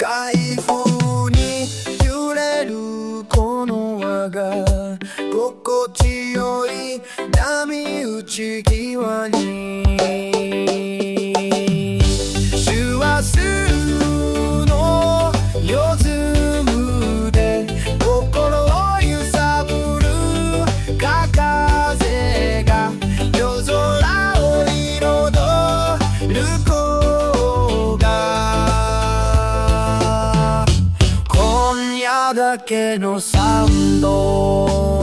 海風に揺れるこの輪が心地よい波打ち際に師走の夜粒で心を揺さぶるか風が夜空を彩る子が今夜だけのサウンド